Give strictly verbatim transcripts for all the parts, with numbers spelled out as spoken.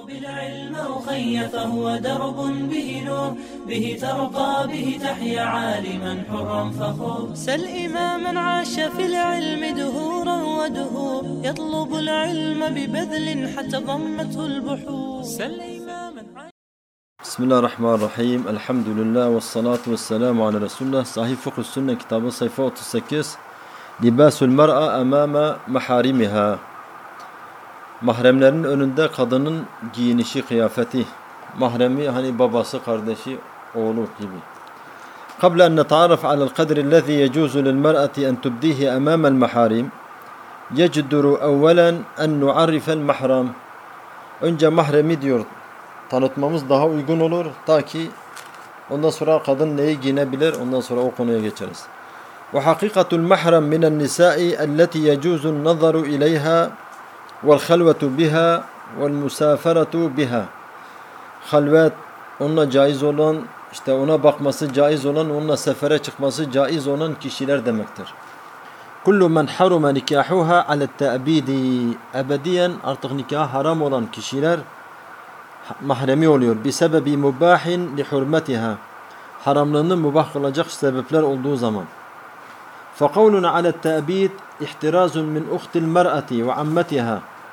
بالعلم أخي فهو درب به نور به ترقى به تحيا عالما حرا فخور سل إماما عاش في العلم دهورا ودهور يطلب العلم ببذل حتى ضمته البحور سل إماما عاش. بسم الله الرحمن الرحيم. الحمد لله والصلاة والسلام على رسول الله. Sahih Fıkh Sünne kitabı sayfa otuz sekiz. Libasul mer'a amama maharimiha. Mahremlerin önünde kadının giyinişi, kıyafeti. Mahremi hani babası, kardeşi, oğlu gibi. قبل أن نتعرف على القدر الذي يجوز للمرأة أن تبديه أمام المحارم يجدر أولا أن نعرف المحرم. Önce mahremi diyor tanıtmamız daha uygun olur. Ta ki ondan sonra kadın neyi giyinebilir, ondan sonra o konuya geçeriz. وحقيقة المحرم من النساء التي يجوز النظر إليها والخلوة بها والمسافرة بها. Halvet onunla caiz olan, işte ona bakması caiz olan, onunla sefere çıkması caiz olan kişiler demektir. Kullu men haruma nikahuha ala ta'bidi. Ebediyen artık nikah haram olan kişiler mahremi oluyor. Bi sebebi mubahin li hurmetiha. Haramlığını mubah kılacak sebepler olduğu zaman. فقولنا على التأبيد احتراز من أخت المرأة وعمتها.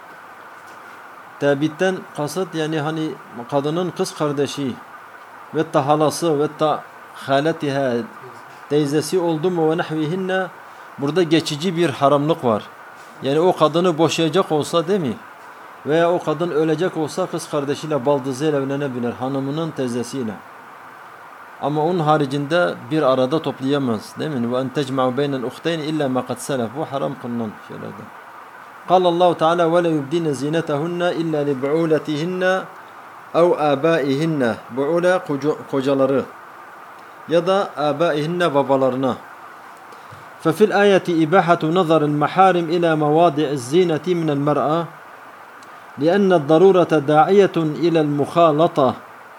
Tebitten kasıt yani hani kadının kız kardeşi ve ta halası ve ta halatiha teyzesi oldu mu ve nahvihinne, burada geçici bir haramlık var. Yani o kadını boşayacak olsa değil mi? Veya o kadın ölecek olsa kız kardeşiyle, baldızıyla evlenebilir, hanımının teyzesiyle. Ama onun haricinde bir arada toplayamaz, değil mi? Ve en tecma'u beynel uhteyn illa ma kad selef. Bu haram kılınan şeylerden. قال الله تعالى ولا يبدين زينتهن إلا لبعولتهن أو آبائهن. Bu'ula kocaları ya da آبائهن babalarına. ففي الآية إباحة نظر المحارم إلى مواضع الزينة من المرأة لأن الضرورة داعية إلى المخالطة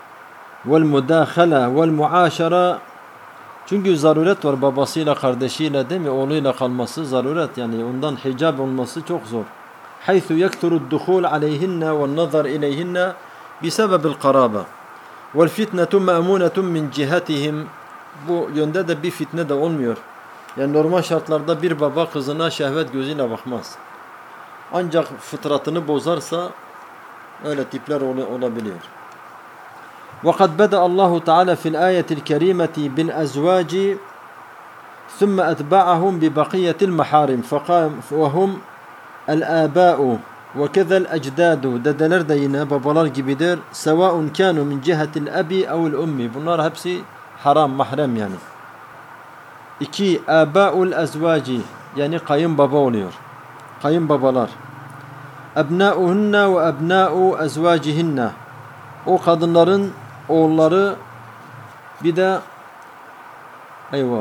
والمداخلة والمعاشرة. Çünkü zaruret var, babasıyla, kardeşiyle değil mi? Oğluyla kalması zaruret, yani ondan hicab olması çok zor. حيث يكثر الدخول عليهن والنظر إليهن بسبب القرابة والفتنة مأمونة من جهتهم. Bu yönde de bir fitne de olmuyor. Yani normal şartlarda bir baba kızına şehvet gözüyle bakmaz. Ancak fıtratını bozarsa öyle tipler olabiliyor. وقد بدأ الله تعالى في الآية الكريمة بالأزواج ثم أتبعهم ببقية المحارم فقام وهم الآباء وكذا الأجداد. Dedeler de yine babalar gibidir. سواء كانوا من جهة الأب أو الأم. Bunlar hepsi haram, mahrem yani. İki, آباء الأزواج yani kayınbaba oluyor. Kayınbabalar. أبناؤهن وأبناء أزواجهن. O kadınların oğulları, bir de eyvah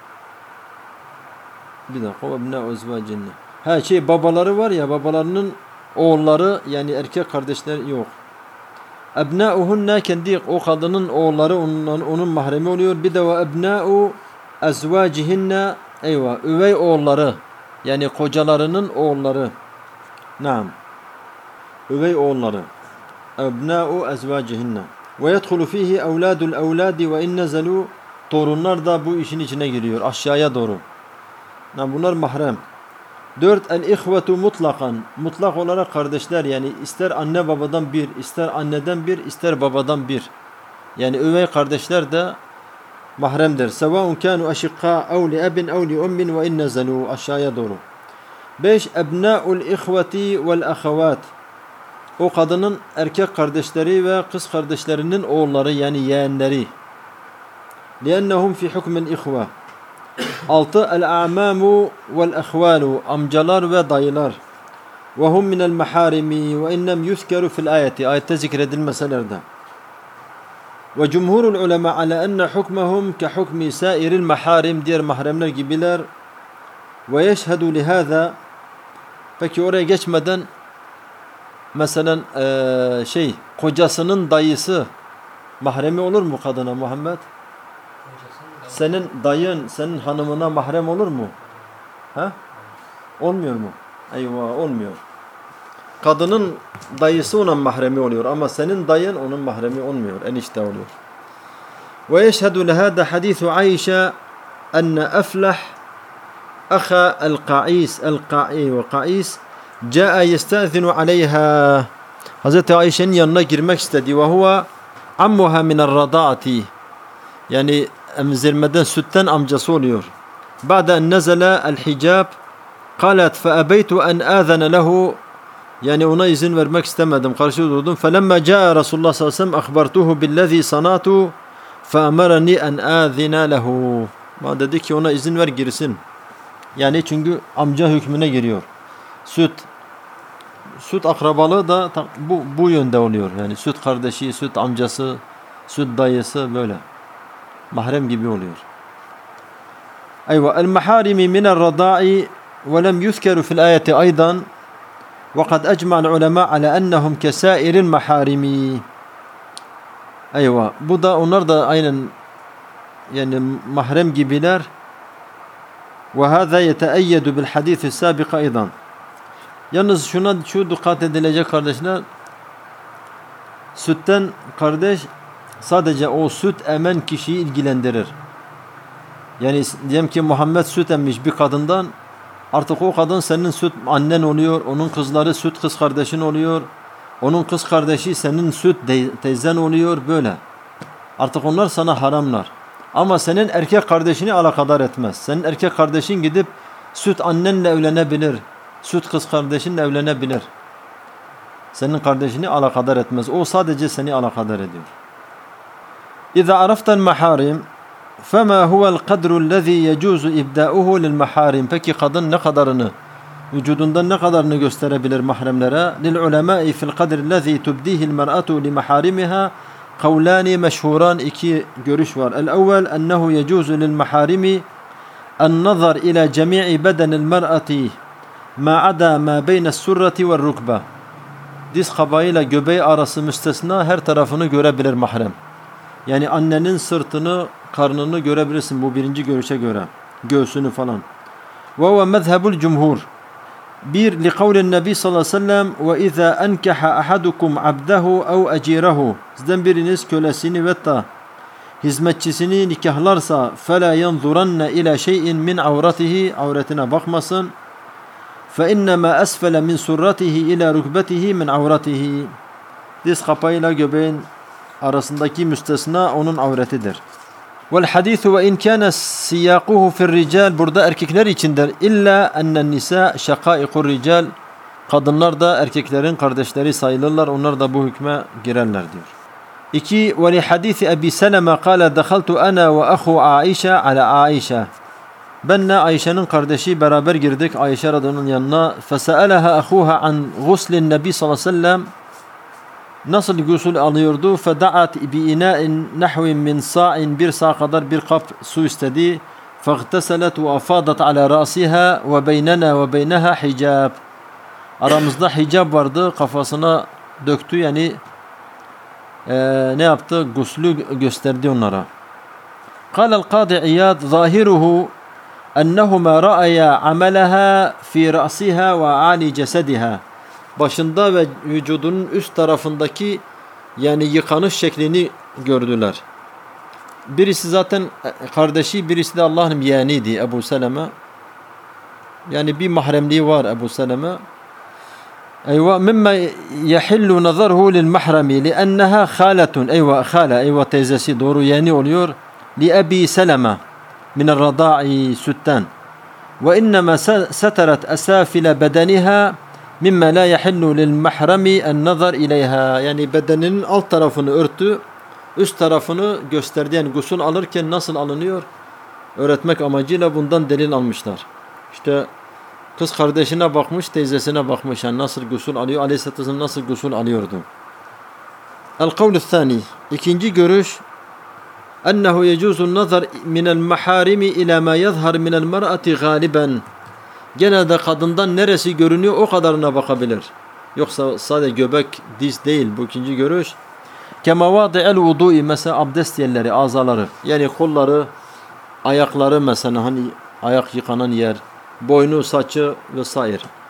bir dakika ebnâ'u ezvâcinne. Ha şey babaları var ya, babalarının oğulları yani erkek kardeşler yok. Ebnâ'uhunne kendi o kadının oğulları onun, onun mahremi oluyor. Bir de ve ebnâ'u ezvâcihinne eyvah üvey oğulları yani kocalarının oğulları. Naam. Üvey oğulları. Ebnâ'u ezvâcihinne. Ve yedhulu fihi evlâdul evlâdi ve in nezelû. Torunlar da bu işin içine giriyor. Aşağıya doğru. Yani bunlar mahrem. Dört, el-ihvetu mutlakan. Mutlak olarak kardeşler, yani ister anne babadan bir, ister anneden bir, ister babadan bir. Yani üvey kardeşler de mahremdir. Sevâun kânu eşikkâ ev li ebin ev li ummin ve in nezelû. Aşağıya doğru. Beş, ebnâ'ul ihveti vel ahevât. O kadının erkek kardeşleri ve kız kardeşlerinin oğulları yani yeğenleri. لِأَنَّهُمْ فِي حُكْمِ الْإِخْوَةِ. Altı, el-a'mamu vel-ehvalu. Amcalar ve dayılar. وَهُمْ مِنَ الْمَحَارِمِ وَاِنَّمْ يُذْكَرُ فِي الْآيَةِ. Ayette zikredilmeselerde. وَجُمْهُرُ الْعُلَمَا عَلَى أَنَّ حُكْمَهُمْ كَحُكْمِ سَائِرِ الْمَحَارِمِ. Diğer mahremler gibiler. وَيَشْهَدُ لِهَذَا. Peki oraya geçmeden mesela e, şey kocasının dayısı mahremi olur mu kadına Muhammed? Senin dayın senin hanımına mahrem olur mu? Ha? Olmuyor mu? Eyvah, olmuyor. kadının dayısı onun mahremi oluyor ama senin dayın onun mahremi olmuyor, enişte oluyor. Ve yeşhedü lehâda hadîthu Ayşe enne eflah أخا القعيس القعي وقعيس جاء يستأذن عليها Hazreti Ayşe'nin yanına girmek istedi ve huve ammuha minel rada'ati yani emzirmeden sütten amcası oluyor. Ba'de en nezele el hicab qalet fe ebeytu en azene lehu yani ona izin vermek istemedim, karşı durdum. Felemma caa Resulullah sallallahu aleyhi ve sellem akhbartuhu billezî sanatu fe emerani en azine lehu. Bana dedi ki ona izin ver girsin. Yani çünkü amca hükmüne giriyor. Süt süt akrabalığı da bu bu yönde oluyor. Yani süt kardeşi, süt amcası, süt dayısı böyle. Mahrem gibi oluyor. Ayva el maharimi min er-rada'i ve lem yuzkeru fi'l ayeti aydan ve kad ecma'l ulema ala ennahum kesairil maharimi. Ayva bu da onlar da aynen yani mahrem gibiler. وهذا يتأيد بالحديث السابق أيضا. Yalnız şuna şu dikkat edilecek kardeşler. Sütten kardeş sadece o süt emen kişiyi ilgilendirir. Yani diyelim ki Muhammed süt emmiş bir kadından, artık o kadın senin süt annen oluyor, onun kızları süt kız kardeşin oluyor, onun kız kardeşi senin süt teyzen oluyor böyle. Artık onlar sana haramlar. Ama senin erkek kardeşini alakadar etmez. Senin erkek kardeşin gidip süt annenle evlenebilir. Süt kız kardeşinle evlenebilir. Senin kardeşini alakadar etmez. O sadece seni alakadar ediyor. İza araftal maharim fema huvel kadru lezî yecuzu ibdâuhu lil maharim. Peki kadın ne kadarını, vücudundan ne kadarını gösterebilir mahremlere? Lil ulemâi fil kadri lezî tubdîhil mer'atu li maharimiha kavlani meşhuran, iki görüş var. El-evvel ennehu yecuzu lil maharimi en-nazar ila cemii bedenil mer'ati ma ada ma beyne's surreti ve'r rukbe. Diz kabağıyla göbeği arası müstesna her tarafını görebilir mahrem. Yani annenin sırtını, karnını görebilirsin bu birinci görüşe göre. Göğsünü falan. Ve huve mezhebul cumhur. Bir, li kavlin nebi sallallahu aleyhi ve sellem ve izâ enkeha ahadukum abdehu ev ecîrehu. Sizden biriniz kölesini ve da hizmetçisini nikahlarsa فَلَا يَنْظُرَنَّ إِلَى شَيْءٍ مِنْ عَوْرَتِهِ avretine bakmasın. فَاِنَّمَا أَسْفَلَ مِنْ سُرَّتِهِ إِلَى رُكْبَتِهِ مِنْ عَوْرَتِهِ. Diz kapağıyla göbeğin arasındaki müstesna onun avretidir. وَالْحَدِيثُ وَاِنْ كَانَ سِيَاقُهُ فِي الرِّجَالِ Burada erkekler içindir. İlla اَنَّ النِّسَاء شَقَائِقُ الرِّجَالِ Kadınlar da erkeklerin kardeşleri sayılırlar. Onlar da bu hükme girerler diyor. İki, وَلِحَدِيثِ أَبِي سَلَمَ قَالَ دَخَلْتُ أَنَا وَأَخُوا عَائِشَةَ عَلَى عَائِشَةَ Benle Ayşe'nin kardeşi beraber girdik Ayşe radının yanına. فَسَأَلَهَا أَخُوهَا عَنْ غُسْلِ النَّبِي sallallahu aleyhi ve sellem Nasıl gusül alıyordu? فَدَعَتْ بِإِنَاءٍ نَحْوٍ مِنْ سَاعٍ Bir sağ kadar bir kap su istedi. فَاغْتَسَلَتْ وَأَفَاضَتْ عَلَى رَأْسِهَا وَبَيْنَنَا وَبَيْنَهَا حِجَابٍ Aramızda hicab vardı. Kafasına döktü yani e, ne yaptı? Guslü gösterdi onlara. قال القاضي عياض ظاهره أنهما رأيا عملها في رأسها وعالي جسدها Başında ve vücudunun üst tarafındaki yani yıkanış şeklini gördüler. Birisi zaten kardeşi, birisi de Allah'ın yeğeniydi Ebu Seleme. Yani bir mahremliği var Ebu Seleme. Eyvah mimma yahillu nazarhu lil mahrami li'annaha khalatun. Eyvah khala, eyvah teyzesi doğru yeğeni oluyor. Li Ebi Seleme min er-rada'i sütten. Ve innema satarat asafil bedeniha mimma la yahillu lil mahrami en nazar ileyha. Yani bedeninin alt tarafını örtü, üst tarafını gösterdi. Yani gusül alırken nasıl alınıyor? Öğretmek amacıyla bundan delil almışlar. İşte kız kardeşine bakmış, teyzesine bakmış. Yani nasıl gusül alıyor? Aleyhisselatü Vesselam nasıl gusül alıyordu? El-kavlü thani. İkinci görüş ennehu yecuzu nazar minel maharimi ila ma yazhar minel mer'ati galiben. Genelde kadından neresi görünüyor o kadarına bakabilir. Yoksa sadece göbek, diz değil bu ikinci görüş. Kema vadi'el vudu'i mesela abdest yerleri, azaları. Yani kolları, ayakları mesela hani ayak yıkanan yer, boynu, saçı vesaire.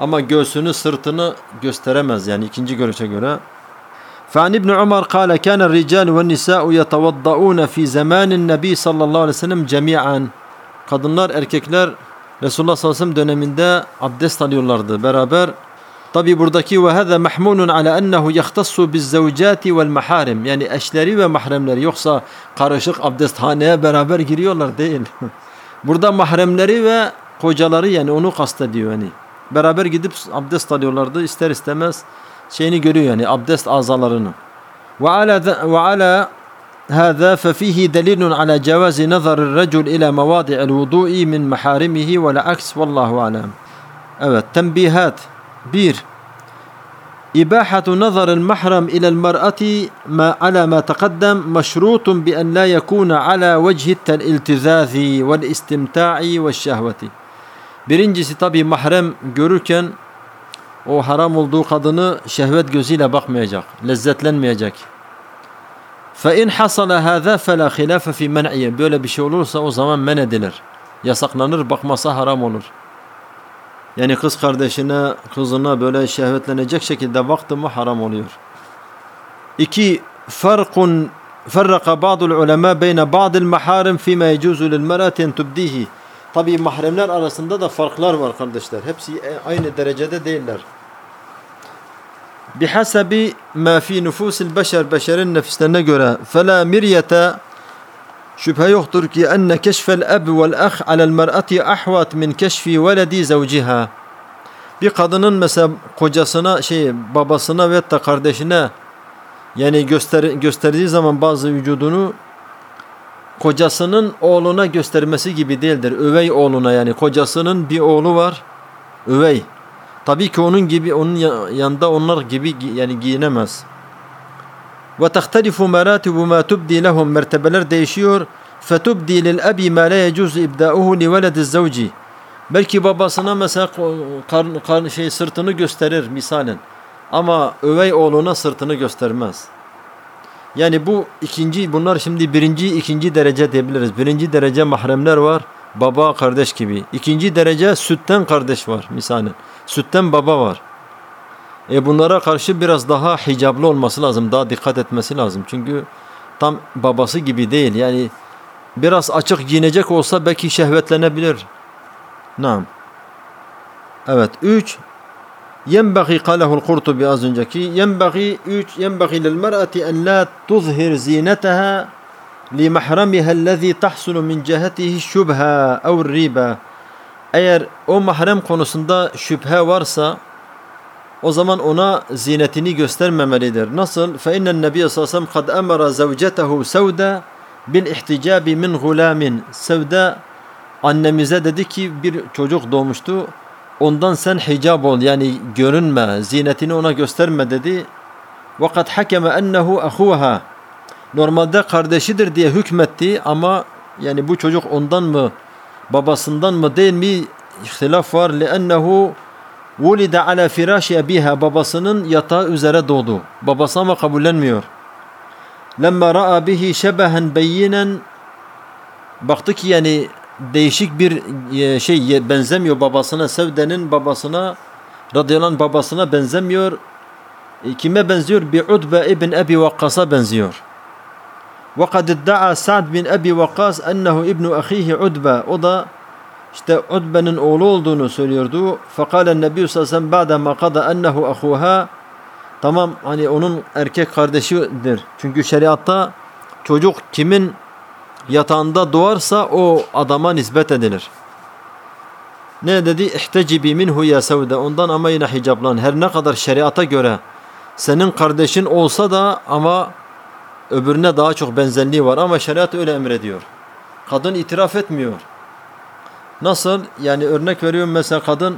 Ama göğsünü, sırtını gösteremez yani ikinci görüşe göre. فعن ابن عمر قال كان الرجال والنساء يتوضؤون في زمان النبي sallallahu aleyhi ve sellem cemi'an. Kadınlar, erkekler Resulullah sallallahu aleyhi ve sellem döneminde abdest alıyorlardı beraber. Tabi buradaki ve hâzâ mahmûnun alâ ennehu yahtassu bizzevcâti vel maharim. Yani eşleri ve mahremleri, yoksa karışık abdesthaneye beraber giriyorlar değil. Burada mahremleri ve kocaları, yani onu kastediyor yani. Beraber gidip abdest alıyorlardı, ister istemez şeyini görüyor yani abdest azalarını. Ve ala ve ala hâzâ fefihi delilun ala cevazi nazarır recul ila mevâdi'il vudu'i min maharimihi ve la aks vallahu alem. Evet, tembihat. Bir, إباحة نظر المحرم إلى المرأة ما على ما تقدم مشروط بأن لا يكون على وجه الالتذاذ والاستمتاع والشهوة. Birincisi tabi mahrem görürken o haram olduğu kadını şehvet gözüyle bakmayacak, lezzetlenmeyecek. فَاِنْ حَصَلَ هَذَا فَلَا خِلَافَ فِي مَنْعِيَ. Böyle bir şey olursa o zaman men edilir. Yasaklanır, bakmasa haram olur. Yani kız kardeşine, kızına böyle şehvetlenecek şekilde baktı mı haram oluyor. İki, farkun ferraka ba'dul ulema beyne ba'dil maharim fîme yecuzu lil mer'atin tubdihi. Tabii mahremler arasında da farklar var kardeşler. Hepsi aynı derecede değiller. Bihasabi ma fi nufusil beşer, beşerin nefislerine göre fela miryete, şüphe yoktur ki enne keşfel ab vel ah alel mer'ati ahvat min keşfi veledi zavciha. Bir kadının mesela kocasına, şey babasına ve da kardeşine yani göster gösterdiği zaman bazı vücudunu kocasının oğluna göstermesi gibi değildir. Övey oğluna, yani kocasının bir oğlu var, övey. Tabii ki onun gibi, onun yanında onlar gibi yani giyinemez. Ve tahtelifu meratibu ma tubdi lehum, mertebeler değişiyor. Fetubdi lil abi ma la yecuz ibda'uhu li velediz zavci. Belki babasına mesela kar, kar, şey sırtını gösterir misalen. Ama övey oğluna sırtını göstermez. Yani bu ikinci, bunlar şimdi birinci, ikinci derece diyebiliriz. Birinci derece mahremler var, baba, kardeş gibi. İkinci derece sütten kardeş var misalen. Sütten baba var. E bunlara karşı biraz daha hicablı olması lazım, daha dikkat etmesi lazım. Çünkü tam babası gibi değil. Yani biraz açık giyinecek olsa belki şehvetlenebilir. Naam. Evet. Üç. Yenbaghi kalehul Kurtubi, az önceki. Yenbaghi üç. Yenbaghi lil mer'ati en la tuzhir zineteha li mahramiha ellezî tahsulu min cehetihi şubha ev riba. Eğer o mahrem konusunda şüphe varsa o zaman ona zinetini göstermemelidir. Nasıl? فَاِنَّ النَّبِيَ sallallahu aleyhi ve sellem قَدْ اَمَرَ زَوْجَتَهُ سَوْدَ بِالْاِحْتِجَابِ مِنْ غُلَامٍ. Sevda annemize dedi ki bir çocuk doğmuştu. Ondan sen hicab ol, yani görünme, zinetini ona gösterme dedi. وَقَدْ حَكَمَ اَنَّهُ اَخُوهَا. Normalde kardeşidir diye hükmetti ama yani bu çocuk ondan mı, babasından mı değil mi ihtilaf var. لِأَنَّهُ وُلِدَ عَلَى فِرَاشِ أَبِيهَا. Babasının yatağı üzere doğdu. Babası ama kabullenmiyor. لَمَّا رَأَى بِهِ شَبَهًا بَيِّنًا. Baktı ki yani değişik bir şey, benzemiyor babasına. Sevde'nin babasına, radıyallahu anh babasına benzemiyor. E, kime benziyor? Bir Udbe ibn Ebi Vakkas'a benziyor. وَقَدْ اِدَّعَى سَعْدْ bin Ebi Vakkas اَنَّهُ ibnu أَخِيهِ Udbe. O da İşte Udbe'nin oğlu olduğunu söylüyordu. Fekalen Nebi sallallahu aleyhi ve sellem ba'de ma qada ennehu ahuha. Tamam, hani onun erkek kardeşidir. Çünkü şeriatta çocuk kimin yatağında doğarsa o adama nispet edilir. Ne dedi? İhtecibi minhu ya sevde. Ondan ama yine hicaplan. Her ne kadar şeriata göre senin kardeşin olsa da ama öbürüne daha çok benzerliği var. Ama şeriat öyle emrediyor. Kadın itiraf etmiyor. Nasıl? Yani örnek veriyorum, mesela kadın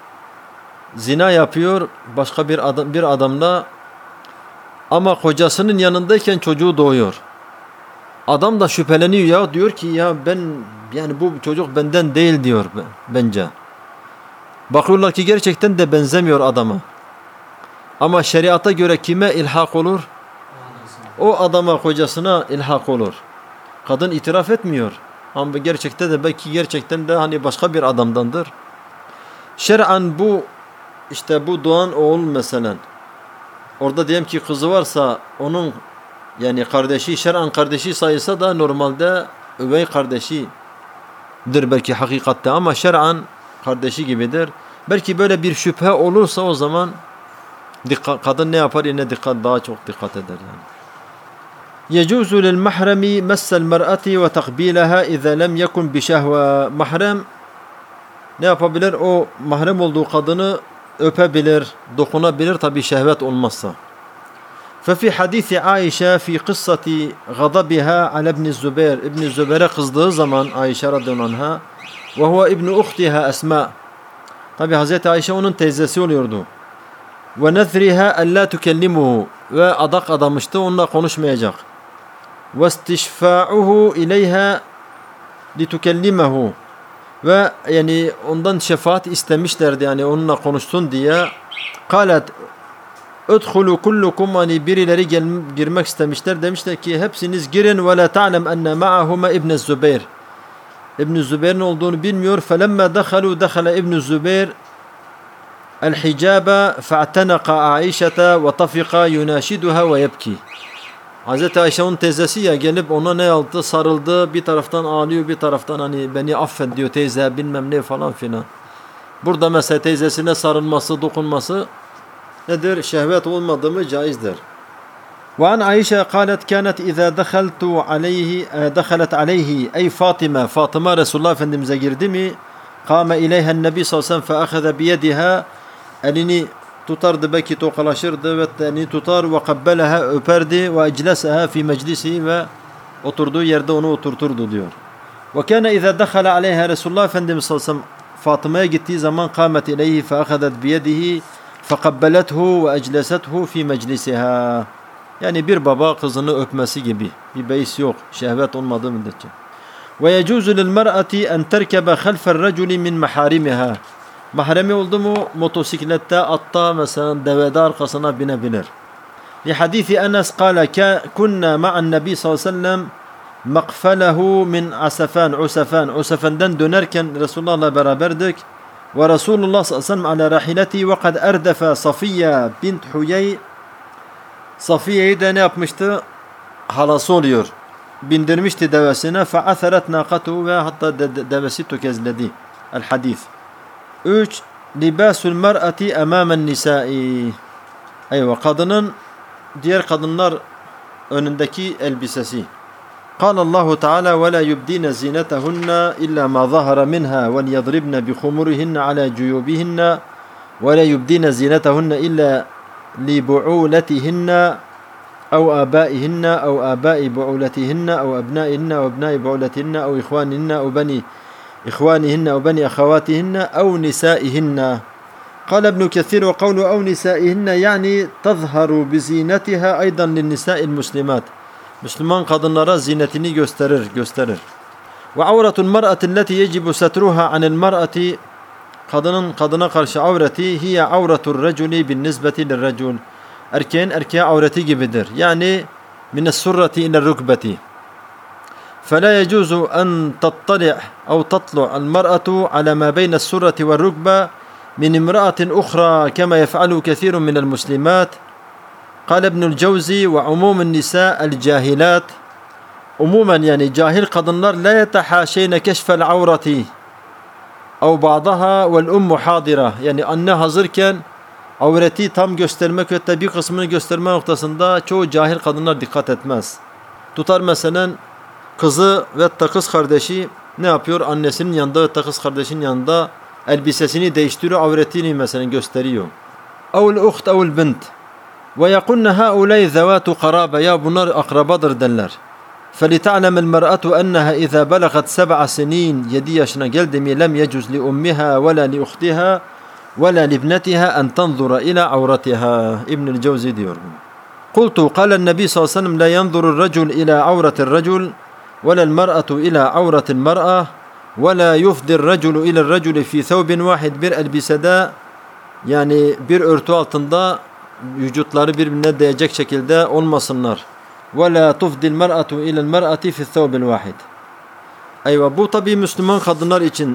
zina yapıyor başka bir adam, bir adamla ama kocasının yanındayken çocuğu doğuyor. Adam da şüpheleniyor, ya diyor ki ya ben yani bu çocuk benden değil diyor bence. Bakıyorlar ki gerçekten de benzemiyor adama. Ama şeriata göre kime ilhak olur? O adama, kocasına ilhak olur. Kadın itiraf etmiyor. Ama gerçekten de belki gerçekten de hani başka bir adamdandır. Şer'an bu işte bu doğan oğul mesela, orada diyelim ki kızı varsa onun yani kardeşi, şer'an kardeşi sayılsa da normalde üvey kardeşidir belki hakikatte, ama şer'an kardeşi gibidir. Belki böyle bir şüphe olursa o zaman dikkat, kadın ne yapar? Yine dikkat, daha çok dikkat eder yani. يجوز للمحرم مس المرأة وتقبيلها إذا لم يكن بشهوة. Mahrem ne yapabilir? O mahrem olduğu kadını öpebilir, dokunabilir tabi şehvet olmazsa. ففي حديث عائشة في قصة غضبها على ابن الزبير. İbn Zübeyir'e kızdığı zaman Ayşe radıyallahu anha, ve huve ibn ukhtiha Esma. Tabi Hazreti Ayşe onun teyzesi oluyordu. Ve nezriha alla tukellimuhu, ve adak adamıştı, onunla konuşmayacak. Ve istişfa'uhu ileyha litukellimehu, ve yani ondan şefaat istemişlerdi, yani onunla konuşsun diye. Kalet Udkhulu kullukum, hani birileri gel, girmek istemişler, demişler ki hepsiniz girin, ve la ta'lem enne ma'ahuma ibn Zübeyir. İbn Zübeyir'in olduğunu bilmiyor. Felemma dakhalu dakhala ibn Zübeyir el-hicaba fa'tanaqa Aişete ve tafika yunashiduha ve yebki. Hazreti Ayşe onun teyzesi ya, gelip ona ne yaptı? Sarıldı, bir taraftan ağlıyor, bir taraftan hani beni affet diyor teyze, bilmem ne falan filan. Burada mesela teyzesine sarılması, dokunması nedir? Şehvet olmadığı mı caizdir. Ve an Ayşe قالت كانت إذا دخلت عليه دخلت عليه أي فاطمة Fatıma Resulullah Efendimiz'e girdi mi, قام إليها النبي صلى الله عليه وسلم فأخذ بيدها, elini tutardı, belki tokalaşırdı ve elini tutar, ve kabbeleha, öperdi, ve ecleseha fi meclisi, ve oturduğu yerde onu oturturdu diyor. Ve kâne izâ dekhala aleyha Resulullah Efendimiz sallallahu aleyhi ve sellem Fatıma'ya gittiği zaman kâmet ileyhi fe ahadet biyedihi fekabbelethu ve eclesethu fi meclisiha. Yani bir baba kızını öpmesi gibi, bir beis yok, şehvet olmadığı müddetçe. Ve yecuzu lil mer'ati en terkebe halfe'r raculi min maharimiha. Mahremi oldu mu motosiklette, atta, mesela devede arkasına binebilir. Li hadisi Enes kâle kunna ma'an nebi sallallahu aleyhi ve sellem makfelehu min asafan, usafan. Usafenden dönerken Resulullah'la beraberdik. Ve Resulullah sallallahu aleyhi ve sellem ala rahileti ve kad erdefe Safiye bint Huyey. Safiye'yi de ne yapmıştı? Halası oluyor. Bindirmişti devesine. Fe'atheret naqatuhu, ve hatta de, de, devesi tökezledi. El hadis. üç. Libasul mer'ati emamen nisai. Eyvah, kadının diğer kadınlar önündeki elbisesi. قال الله تعالى ولا يبدين زينتهن إلا ما ظهر منها وليضربن بخمرهن على جيوبهن ولا يبدين زينتهن إلا لبعولتهن أو آبائهن أو آباء بعولتهن أو أبنائهن أو أبناء بعولتهن أو إخوانهن أو بني إخوانهن أو بني أخواتهن أو نسائهن. قال ابن كثير وقول أو نسائهن يعني تظهر بزينتها أيضا للنساء المسلمات. Müslüman kadınlara zinetini gösterir, gösterir. Ve avratul mer'ati allati yecibu satruha anil mer'ati, kadının kadına karşı avreti hiye avratur raculi bin nisbeti lirracul. Erkeğin erkeğe avreti gibidir. Yani mines surrati ila rukbeti. فلا يجوز أن تطلع أو تطلع المرأة على ما بين السرة والركبة من امرأة أخرى كما يفعل كثير من المسلمات. قال ابن الجوزي وعموم النساء الجاهلات. Umumen yani cahil kadınlar la yetahaşeyne keşfel avrati ev ba'daha vel ummu hadira. Yani anne hazırken avreti tam göstermek ve bir kısmını gösterme noktasında çoğu cahil kadınlar dikkat etmez. Tutar mesela kızı ve kız kardeşi ne yapıyor? Annesinin yanında ve kız kardeşinin yanında elbisesini değiştiriyor, avretini mesela gösteriyor. Evl uht evl bint. Ve yekunne haulay zevatu qarabe, ya bunlar akrabadır derler. فَلِتَعْلَمَ الْمَرْأَةُ أَنَّهَا إِذَا بَلَغَتْ سَبْعَ سِنِينَ yedi yaşına geldi mi lem yecuz li ummiha ve la li uhtiha ve la li ibnetiha en tanzura ila avratiha. İbnül Cevzi diyor. Kultu قال النبي صلى الله عليه وسلم لا ينظر الرجل إلى عورة الرجل ولا المرأة إلى عورة المرأة ولا يفضي الرجل إلى الرجل في ثوب واحد, bir elbisede yani bir örtü altında vücutları birbirine değecek şekilde olmasınlar. وَلَا تُفْدِ الْمَرْأَةُ اِلَى الْمَرْأَةِ فِي الثَّوْبِ الْوَاحِدِ. Eyvah, bu tabi Müslüman kadınlar için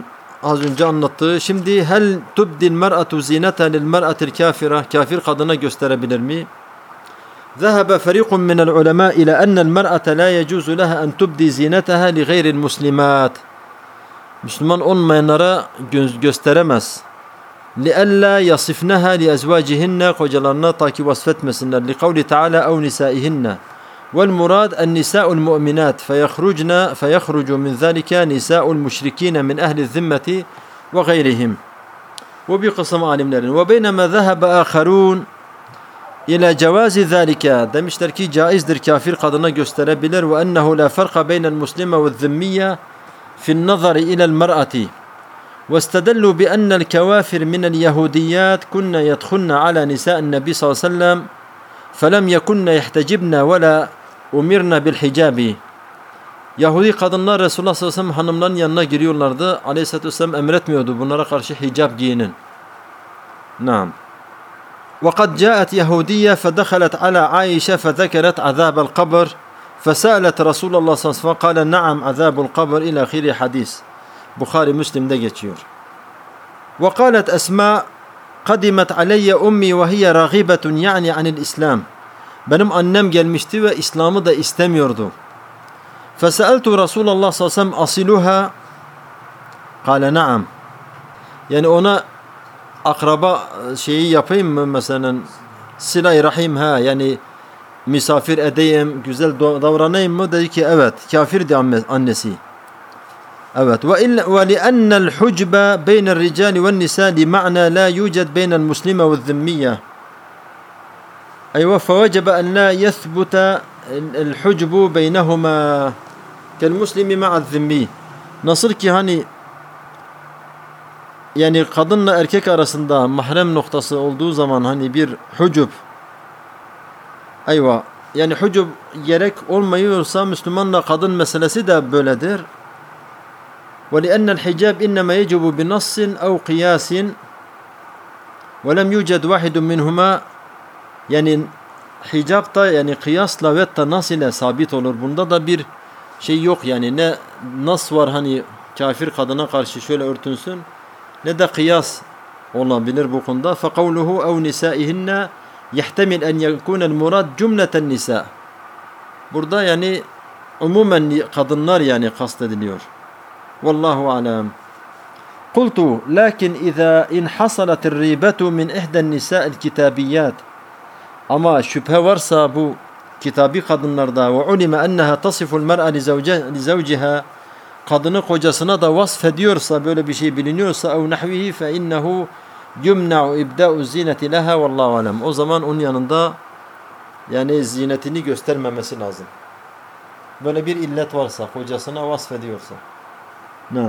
az önce anlattığı. Şimdi hel tubdil mer'atu zineten lil mer'atil kafira, kafir kadına gösterebilir mi? ذهب فريق من العلماء إلى أن المرأة لا يجوز لها أن تبدي زينتها لغير المسلمات. Müslüman olmayanlara gö gösteremez. لِأَلَّا يَصِفْنَهَا لِأَزْوَاجِهِنَّ kocalarına ta ki vasfetmesinler. لِقَوْلِ تَعَالَى اَوْ نِسَائِهِنَّ وَالْمُرَادْ النِّسَاءُ الْمُؤْمِنَاتِ فَيَخْرُجْنَ فَيَخْرُجُ مِنْ ذَلِكَ نِسَاءُ الْمُشْرِكِينَ مِنْ أَهْلِ الذِّمَّةِ وَغَيْرِهِمْ. Bu bir kısım alimlerin. وَبَيْنَمَا ذَهَبَ آخَرُونَ İlâ cevazi zâlike, demişler ki caizdir kafir kadına gösterebilir ve ennehu la farka beynel muslime ve zimmiye fi'n nazari ila'l mer'ati ve istedellû bi ennel kevâfir minel yehudiyat kunne yedhulne ala nisâ'en nebi sallallahu aleyhi ve sellem felem yekunne yehtecibne ve la umirne bil hicabi. Yahudi kadınlar Resulullah sallallahu aleyhi ve sellem hanımların yanına giriyorlardı. Aleyhisselatü vesselam emretmiyordu bunlara karşı hicab giyinin. Naam. وقد جاءت يهودية فدخلت على عائشة فذكرت عذاب القبر فسألت رسول الله صلى الله عليه وسلم قال نعم عذاب القبر إلى آخر حديث. Bukhari Müslim'de geçiyor. وقالت أسماء قدمت علي أمي وهي راغبة يعني عن الإسلام. Benim annem gelmişti ve İslam'ı da istemiyordu. فسألت رسول الله صلى الله عليه وسلم أصلها قال نعم. Yani ona akraba şeyi yapayım mı mesela, silah-i rahim, ha yani misafir edeyim, güzel davranayım mı? Dedi ki evet. Kafirdi annesi. Evet. Ve illa ve li'annel hucbe beynel ricali ven nisa li ma'na la yujad beynel muslime ve zimmiye. Eyvah, fevecebe en la yethbuta el hucbu beynehuma kel muslimi ma'al zimmi. Nasıl ki hani yani kadınla erkek arasında mahrem noktası olduğu zaman hani bir hucub, ayva yani hucub gerek olmuyorsa Müslümanla kadın meselesi de böyledir. Ve li'ennel hicab innema yecibu bi nassin ev kıyasin ve lem yujad vahidun minhuma. Yani hicab da yani kıyasla ve nas ile sabit olur. Bunda da bir şey yok yani, ne nas var hani kafir kadına karşı şöyle örtünsün, ne de kıyas olabilir bu konuda. فَقَوْلُهُ اَوْ نِسَائِهِنَّ يَحْتَمِلْ اَنْ يَكُونَ الْمُرَادْ جُمْلَةَ النِّسَاءِ. Burada yani umumen kadınlar yani kastediliyor. Vallahu alem. قُلْتُ لَكِنْ اِذَا اِنْحَصَلَتِ الرِّيبَةُ مِنْ اِحْدَى النِّسَاءِ الْكِتَابِيَّاتِ. Ama şüphe varsa bu kitabi kadınlarda وَعُلِمَ اَنَّهَا تَصِفُ الْمَرْأَ لِزَوْجِهَا, kadını kocasına da vasfediyorsa, böyle bir şey biliniyorsa ev nahvihi fe innehu yumna'u ibda'u zineti leha vallahu alem. O zaman onun yanında yani zinetini göstermemesi lazım. Böyle bir illet varsa, kocasına vasfediyorsa. Naam.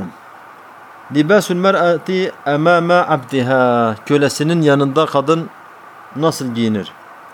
Libasul mer'ati amama abdiha, kölesinin yanında kadın nasıl giyinir?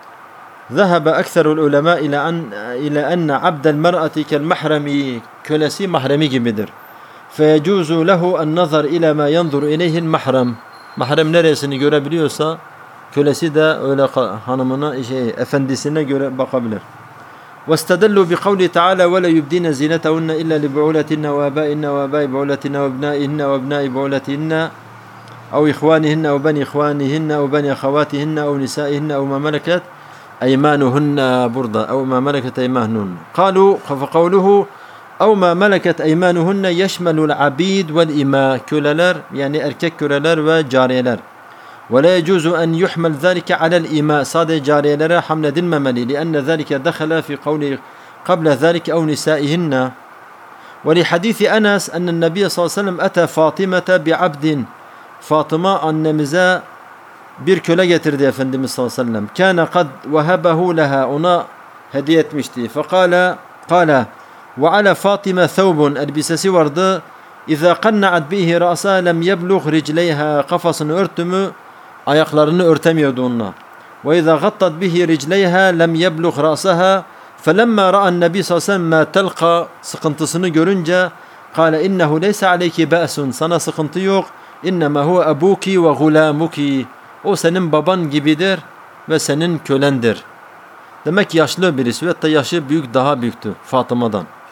ذهب أكثر العلماء إلى أن إلى أن عبد المرأة كالمحرم, kölesi mahremi gibidir. فيجوز له النظر إلى ما ينظر إليه المحرم. Mahrem neresini görebiliyorsa kölesi de öyle hanımına şey efendisine göre bakabilir. واستدلوا بقوله تعالى ولا يبدين زينتهن إلا لبعولتهن وآبائهن وآباء بعولتهن وأبنائهن وأبناء بعولتهن أو إخوانهن أو بني إخوانهن أو بني أخواتهن أو نسائهن أو ما ملكت أيمانهن برضه أو ما ملكت أيمانهن. قالوا فقوله أو ما ملكت أيمانهن يشمل العبيد والإماء, köleler yani erkek köleler ve cariyeler. ولا يجوز أن يحمل ذلك على الإماء, sadece cariyelere hamledilmemeli. لأن ذلك دخل في قول قبل ذلك أو نسائهن. ولحديث أنس أن النبي صلى الله عليه وسلم أتى فاطمة بعبد. Fatıma annemize bir köle getirdi Efendimiz sallallahu aleyhi ve sellem. Kana kad vehabehu leha, ona hediye etmişti. Fekala kala ve ala Fatıma thawbun, elbisesi vardı. İza qanna'at bihi ra'sa lem yeblugh ricleyha, kafasını örttü mü ayaklarını örtemiyordu onunla. Ve iza gattat bihi ricleyha lem yeblugh ra'saha. Felemma ra'a en-nebi sallallahu aleyhi ve sellem ma telqa, sıkıntısını görünce kâle innehu leysa aleyki ba'sun, sana sıkıntı yok. İnnemâ huve ebuki ve gulâmuki, o senin baban gibidir ve senin kölendir. Demek yaşlı birisi ve hatta yaşı büyük, daha büyüktü Fatıma'dan.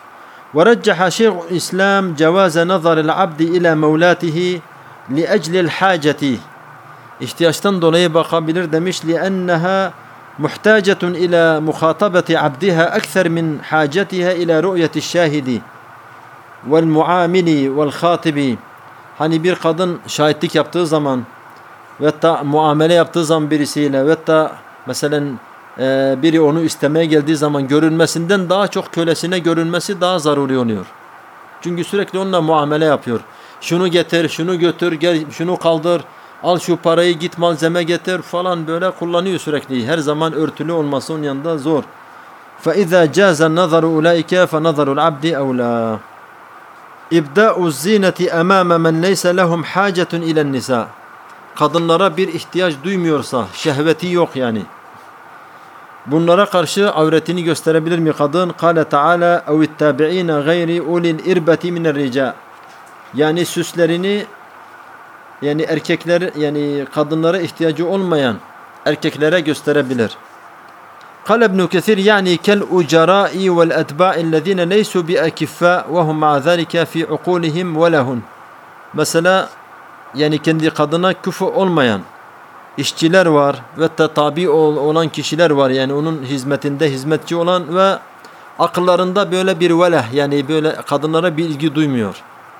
ورجح شيخ الإسلام جواز نظر العبد إلى مولاته لأجل الحاجة. İhtiyaçtan dolayı bakabilir demiş. لأنها محتاجة إلى مخاطبة عبدها أكثر من حاجتها إلى رؤية الشاهد والمعامل والخاطب. Hani bir kadın şahitlik yaptığı zaman ve da muamele yaptığı zaman birisiyle ve da mesela e, biri onu istemeye geldiği zaman görünmesinden daha çok kölesine görünmesi daha zaruri oluyor. Çünkü sürekli onunla muamele yapıyor. Şunu getir, şunu götür, gel, şunu kaldır, al şu parayı, git malzeme getir falan böyle kullanıyor sürekli. Her zaman örtülü olması onun yanında zor. فَإِذَا جَازَ النَّظَرُ اُولَٰئِكَ فَنَظَرُ الْعَبْدِ اَوْلَى. İbdâ'u zîneti emâme men leyse lehum hâcetun ilen nisa. Kadınlara bir ihtiyaç duymuyorsa, şehveti yok yani. Bunlara karşı avretini gösterebilir mi kadın? Kâle Teâlâ ev ittâbi'îne gayri ulil irbeti minel ricâ. Yani süslerini yani erkekler yani kadınlara ihtiyacı olmayan erkeklere gösterebilir. قال ابن كثير يعني كالأجراء والأتباع الذين ليسوا بأكفاء وهم مع ذلك في عقولهم ولهن. Mesela yani kendi kadına küfü olmayan işçiler var ve tabi olan kişiler var yani onun hizmetinde hizmetçi olan ve akıllarında böyle bir veleh yani böyle kadınlara bir ilgi duymuyor.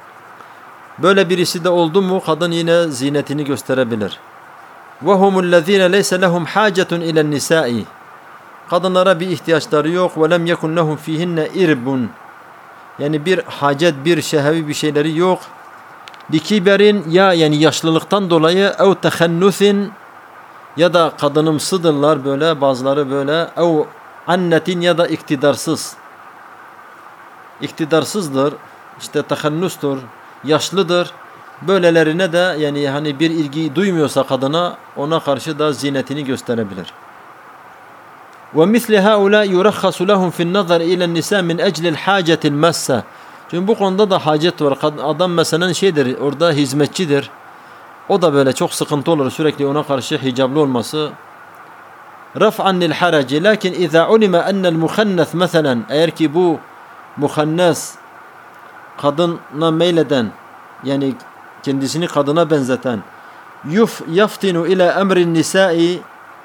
Böyle birisi de oldu mu kadın yine zinetini gösterebilir. وَهُمُ الَّذ۪ينَ لَيْسَ لَهُمْ حَاجَةٌ اِلَى النِّسَاءِ. Kadınlara bir ihtiyaçları yok. وَلَمْ يَكُنْ لَهُمْ ف۪يهِنَّ اِرْبٌ. Yani bir hacet, bir şehvi bir şeyleri yok. Likiberin ya yani yaşlılıktan dolayı ev tehennüsin ya da kadınımsıdırlar böyle bazıları böyle ev annetin ya da iktidarsız. İktidarsızdır. İşte tehennüstür. Yaşlıdır. Böylelerine de yani hani bir ilgi duymuyorsa kadına ona karşı da zinetini gösterebilir. وَمِثْلِ هَؤُلَا يُرَخَّصُ لَهُمْ فِي النَّظَرِ اِلَى النِّسَاءِ مِنْ اَجْلِ الْحَاجَةِ الْمَسَّةِ. Çünkü bu konuda da hacet var. Adam mesela şeydir, orada hizmetçidir. O da böyle çok sıkıntı olur sürekli ona karşı hicablı olması. رَفْعًا لِلْحَرَجِ. Lakin اِذَا عُلِمَ اَنَّ الْمُخَنَّث مثلا eğer ki bu muhannes kadına meyleden yani kendisini kadına benzeten yuf yaftinu ila emrin nisai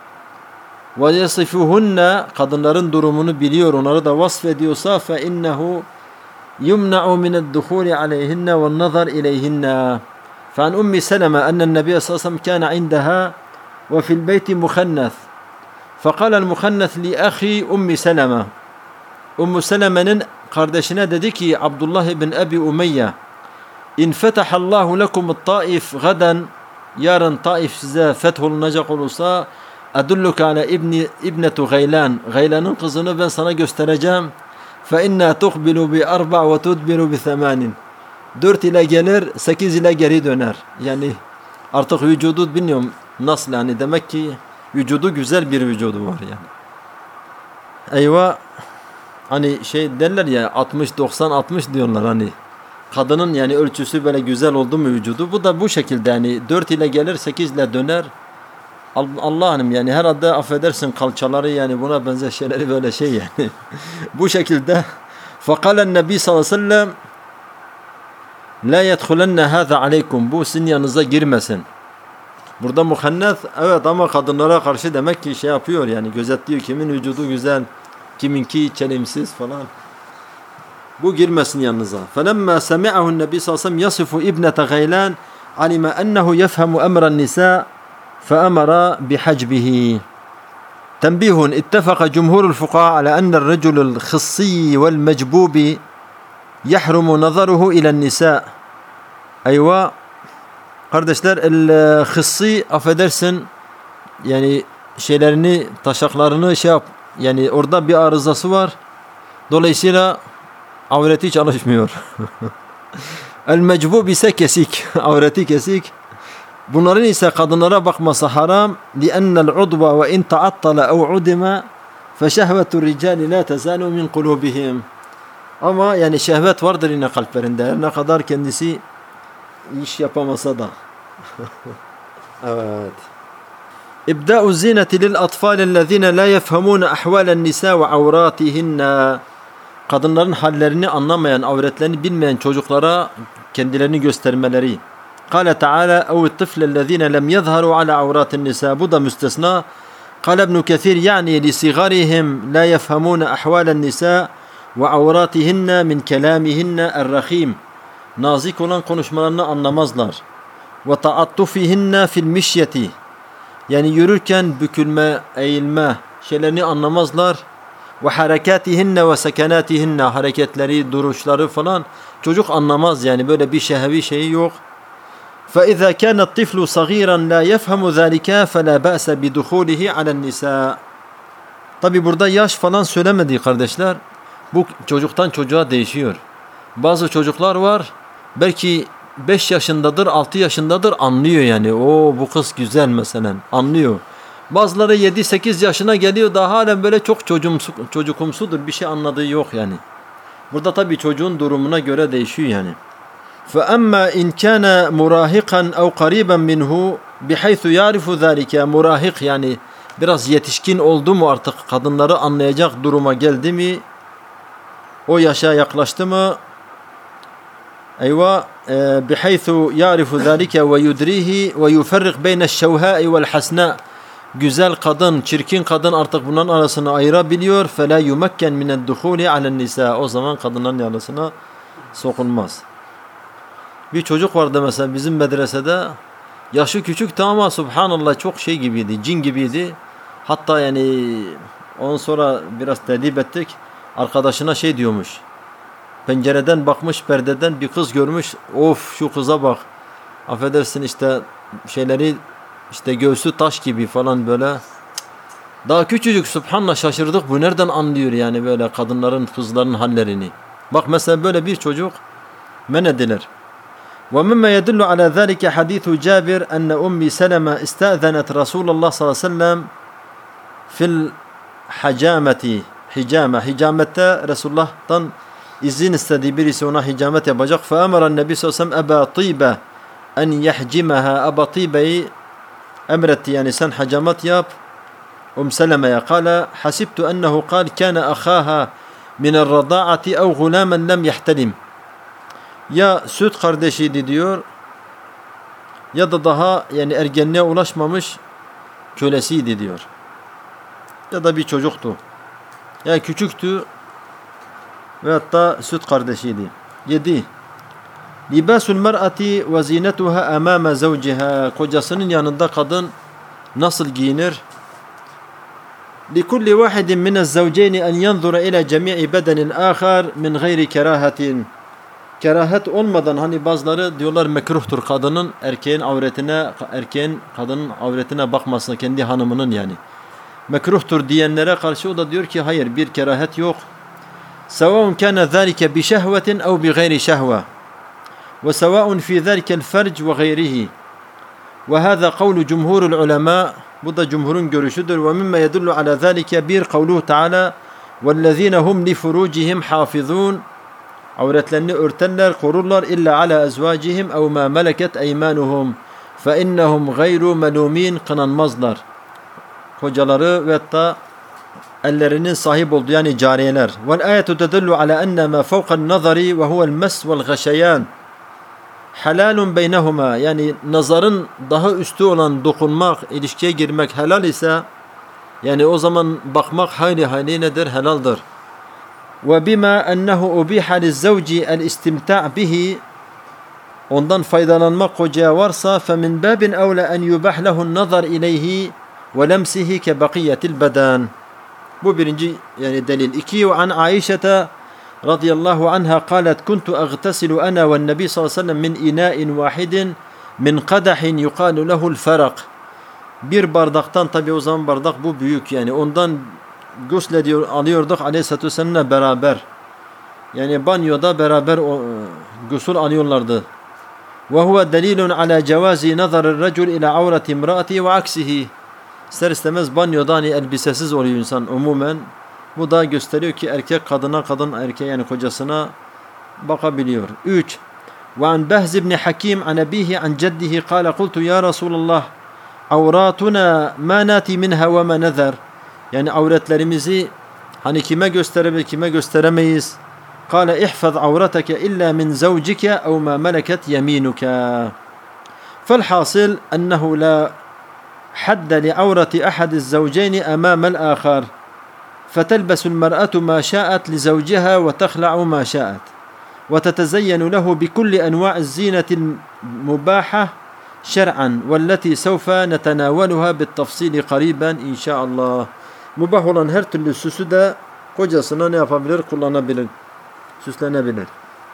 ve yasifuhunna kadınların durumunu biliyor onları da vasfediyorsa fe innehu yumna'u min ad-dukhuli alayhinna ve'n nazar ilayhinna. Fan ummi Seleme ennen Nebi sallallahu aleyhi ve sellem kana indaha ve fil beyti muhannas. فقال المخنث لأخي أم سلمة. Ummu Seleme'nin kardeşine dedi ki Abdullah ibn Abi Umeyye İn fetahallahu lekumut taif gadan yarın Taif size fetholunacak olursa adulluka ala ibni ibnetu Gaylan Gaylan'ın kızını ben sana göstereceğim fe inna tuqbilu bi arba ve tudbiru bi thamanin. Dört ile gelir sekiz ile geri döner. Yani artık vücudu bilmiyorum nasıl yani demek ki vücudu güzel bir vücudu var yani. Eyvah hani şey derler ya altmış doksan altmış diyorlar hani. Kadının yani ölçüsü böyle güzel oldu mu vücudu. Bu da bu şekilde yani dört ile gelir sekiz ile döner. Allah'ım yani herhalde affedersin kalçaları yani buna benzer şeyleri böyle şey yani. Bu şekilde. Fakalen Nebi sallallahu aleyhi ve sellem la yedhulenne hâzâ aleykum. Bu sizin yanınıza girmesin. Burada muhannes evet ama kadınlara karşı demek ki şey yapıyor yani gözetliyor kimin vücudu güzel, kiminki çelimsiz falan. Bu girmesin yanınıza. فَلَمَّا سَمِعَهُ النَّبِي صَلَّى اللّٰهُ عَلَيْهِ وَسَلَّمْ يَصِفُ اِبْنَةَ غَيْلَانِ عَلِمَ أَنَّهُ يَفْهَمُ أَمْرَ النِّسَاءِ فَأَمَرَ بِحَجْبِهِ. تنبيه اتفق جمهور الفقهاء على أن الرجل الخصي والمجبوب يحرم نظره إلى النساء. Ayva kardeşler el-hıssi affedersin yani şeylerini taşaklarını şey yap yani orada bir arızası var. Dolayısıyla avreti çalışmıyor. El-mecbub ise kesik. Avreti kesik. Bunların ise kadınlara bakması haram. لِأَنَّ الْعُضْوَ وَاِنْ تَعَطَّلَ اَوْ عُدِمَ فَشَهْوَةُ الرِّجَالِ لَا تَزَالُ مِنْ قُلُوبِهِمْ. Ama yani şehvet vardır yine kalplerinde. Ne kadar kendisi iş yapamasa da. Evet. İbda'u zineti lil atfal ellezine la yefhamuna ahvalen nisa ve avratihinna. kadınların hallerini anlamayan, avretlerini bilmeyen çocuklara kendilerini göstermeleri. Kâle Teâlâ اَوِ الطِّفْلَ الَّذ۪ينَ لَمْ يَظْهَرُوا عَلَى عَوْرَاتِ النِّسَاءِ Bu da müstesna. قال ابن كثير يعني لصغارهم لا يفهمون أحوال النساء وعوراتهن من كلامهن الرخيم. Nazik olan konuşmalarını anlamazlar. Ve taattufihinne fil mişyeti. Yani yürürken bükülme, eğilme şeylerini anlamazlar. Ve harekatihinne ve sekenatihinne hareketleri, duruşları falan çocuk anlamaz yani böyle bir şehvi şeyi yok. فإذا كان الطفل صغيرا لا يفهم ذلك فلا بأس بدخوله على النساء. Tabi burada yaş falan söylemedi kardeşler. Bu çocuktan çocuğa değişiyor. Bazı çocuklar var belki beş yaşındadır, altı yaşındadır anlıyor yani. O bu kız güzel mesela anlıyor. Bazıları yedi sekiz yaşına geliyor daha halen böyle çok çocuğumsu, çocukumsudur bir şey anladığı yok yani. Burada tabi çocuğun durumuna göre değişiyor yani. فأما إن كان مراهقا أو قريبا منه بحيث يعرف ذلك مراهق yani biraz yetişkin oldu mu artık kadınları anlayacak duruma geldi mi o yaşa yaklaştı mı eyva بحيث يعرف ذلك ويدريه ويفرق بين الشوهاء والحسناء güzel kadın çirkin kadın artık bunların arasını ayırabiliyor فلا يمكن من الدخول على النساء o zaman kadınların arasına sokulmaz. Bir çocuk vardı mesela bizim medresede yaşı küçüktü ama subhanallah çok şey gibiydi, cin gibiydi. Hatta yani ondan sonra biraz tedip ettik. Arkadaşına şey diyormuş. Pencereden bakmış perdeden bir kız görmüş. Of şu kıza bak. Affedersin işte şeyleri işte göğsü taş gibi falan böyle. Daha küçücük subhanallah şaşırdık. Bu nereden anlıyor yani böyle kadınların kızların hallerini. Bak mesela böyle bir çocuk men edilir. ومما يدل على ذلك حديث جابر أن أم سلمة استأذنت رسول الله صلى الله عليه وسلم في الحجامة حجامة حجامة رسول الله تن izin istedi birisi ona hicamet yapacak. فأمر النبي صلى الله عليه وسلم أبا طيبة أن يحجمها أبا طيبة emretti yani sen hacamat yap Um Seleme'ye قال حسبت أنه قال كان أخاها من الرضاعة أو غلاما لم يحتلم ya süt kardeşiydi diyor ya da daha yani ergenliğe ulaşmamış kölesiydi diyor ya da bir çocuktu yani küçüktü ve hatta süt kardeşiydi. Yedi. Libasul mer'ati ve zinetuha amama zawciha kocasının yanında kadın nasıl giyinir? لكل واحد من الزوجين أن ينظر إلى جميع بدن الآخر من غير كراهة Kerahet olmadan hani bazıları diyorlar mekruhtur kadının erkeğin avretine erkeğin kadının avretine bakmasına kendi hanımının yani mekruhtur diyenlere karşı o da diyor ki hayır bir kerahet yok. سواء كان ذلك بشهوة أو بغير شهوة وسواء في ذلك الفرج وغيره وهذا قول جمهور العلماء bu da cumhurun görüşüdür. ومما يدل على ذلك bir قوله تعالى والذين هم لفروجهم حافظون avretlerini örterler, korurlar illa ala ezvacihim ev ma meleket eymanuhum fe innehum gayru melumin kınanmazlar. Kocaları ve hatta ellerinin sahip olduğu yani cariyeler. Vel ayetu tedullu ala enne ma fawqa'l nazari ve huve'l mes ve'l ghaşayan halalun beynehuma yani nazarın daha üstü olan dokunmak, ilişkiye girmek helal ise yani o zaman bakmak hayli hayli nedir? Helaldir. وبما أنه أبيح للزوج الاستمتاع به ondan faydalanmak kocaya varsa فمن باب أولى أن يباح له النظر إليه ولمسه كبقية البدن bu birinci yani delil. İki وعن عائشة رضي الله عنها قالت كنت أغتسل أنا والنبي صلى الله عليه وسلم من إناء واحد من قدح يقال له الفرق bir bardaktan tabi o zaman bardak bu büyük yani ondan guslediyor alıyorduk Aleyhisselatü Vesselam'la beraber. Yani banyoda beraber o, gusül alıyorlardı. Ve huve delilun ala cevazi nazarır recul ila avrati imraati ve aksihi. İster istemez banyoda hani elbisesiz oluyor insan umumen. Bu da gösteriyor ki erkek kadına, kadın erkeğe yani kocasına bakabiliyor. Üç. Ve an Behz ibn Hakim an abihi an ceddihi kâle kultu ya Resulallah avratuna ma nati minha ve ma nazar. Yani avretlerimizi Hani kime gösterebilir, kime gösteremeyiz? Kâle ihfaz avreteke illa min zavcike ev ma meleket yeminuke. Felhasıl ennehu la hadde li avreti ahadiz zavceyni emâmel âkhar. فتلبس المرأة ما شاءت لزوجها وتخلع ما شاءت وتتزين له بكل أنواع الزينة المباحة شرعا والتي سوف نتناولها بالتفصيل قريبا إن شاء الله. Mubah olan her türlü süsü de kocasına ne yapabilir? Kullanabilir. Süslenebilir.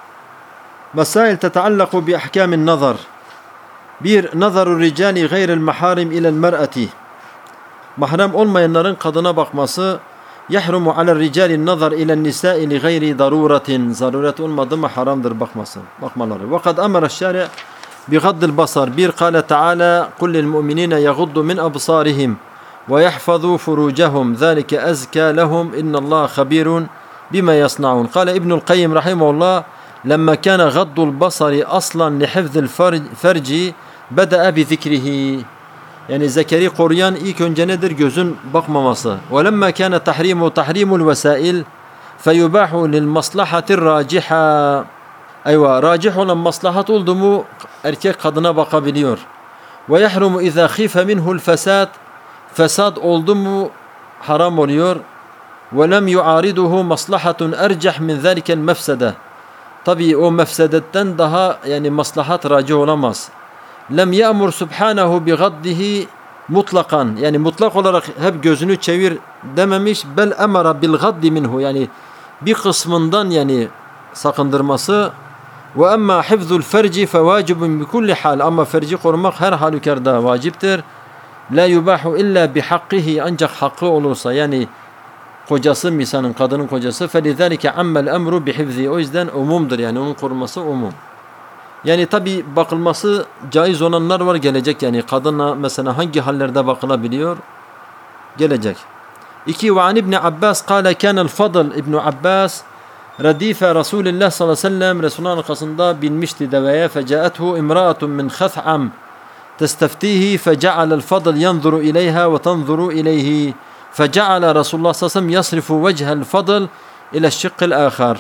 Mesail teteallaku bi ahkamin nazar. Bir, nazaru ricali gayril maharim ilel mer'ati. Mahrem olmayanların kadına bakması yahrumu alel ricali nazar ilen nisai li gayri daruratin. Zaruret olmadı mı haramdır bakması, bakmaları. Ve kad emara şari' bi gaddil basar. Bir, kâle teâlâ kullil mu'minîne yaguddu min absarihim ve yahfazu furucahum. Zâlike ezkâ lehum innallâhe habîrun bima yasna'un. Kâle İbnül Kayyim rahimahullah lemma kâne gaddul basari aslan li hifzil ferci beda'a bi zikrihi. Yani zekeri koruyan ilk önce nedir? Gözün bakmaması. وَلَمَّا كَانَ تَحْرِيمُ تَحْرِيمُ الْوَسَائِلِ فَيُبَاحُ لِلْمَصْلَحَةِ الرَّاجِحَةِ. Eyvah, racih olan maslahat oldu mu erkek kadına bakabiliyor. وَيَحْرُمُ اِذَا خِيفَ مِنْهُ الْفَسَادِ. Fesad oldu mu haram oluyor. وَلَمْ يُعَارِضُهُ مَصْلَحَةٌ اَرْجَحْ مِنْ ذَلِكَ الْمَفْسَدَةِ. Tabii o mefsedetten daha yani maslahat racih olamaz. Lem ya'mur subhanahu bi gaddihi mutlakan. Yani mutlak olarak hep gözünü çevir dememiş. Bel emara bil gaddi minhu. Yani bir kısmından yani sakındırması. Ve emma hifzul ferci fe vacibun bi kulli hal. Ama ferci korumak her halükarda vaciptir. La yubahu illa bi hakkihi. Ancak hakkı olursa yani kocası misanın kadının kocası. Felizalike ammel emru bi hifzi. O yüzden umumdur yani onun koruması umum. Yani tabi bakılması caiz olanlar var gelecek yani kadına mesela hangi hallerde bakılabiliyor gelecek. İki ve an İbni Abbas kâle kânel fadl İbni Abbas radife Resulullah sallallahu aleyhi ve sellem Resulullah'ın arkasında binmişti deveye fecaethu imra'atun min khas'am testeftihi fece'alel fadl yanzuru ileyha ve tanzuru ileyhi fece'ale Resulullah sallallahu aleyhi ve sellem yasrifu vechel fadl ile şıkkil âkhar.